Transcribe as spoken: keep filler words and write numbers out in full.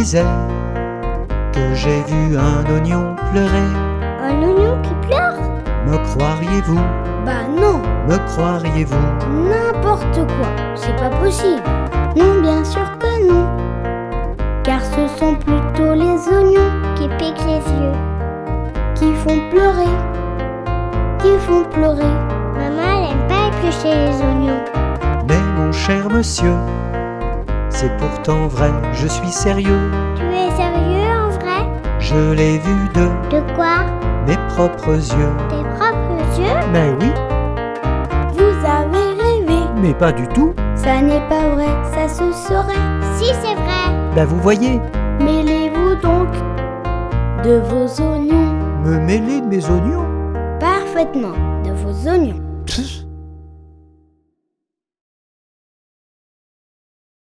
disais que j'ai vu un oignon pleurer. Un oignon qui pleure? Me croiriez-vous? Bah non! Me croiriez-vous? N'importe quoi, c'est pas possible. Non, bien sûr que non. Car ce sont plutôt les oignons qui piquent les yeux, qui font pleurer, qui font pleurer. Maman, elle aime pas éplucher les oignons. Mais mon cher monsieur, c'est pourtant vrai, je suis sérieux. Tu es sérieux en vrai? Je l'ai vu de De quoi? mes propres yeux. Tes propres yeux? Mais oui, Vous avez rêvé. mais pas du tout. Ça n'est pas vrai, ça se saurait. Si c'est vrai. Ben vous voyez, Mêlez-vous donc de vos oignons. me mêler de mes oignons. Parfaitement, de vos oignons. Pff.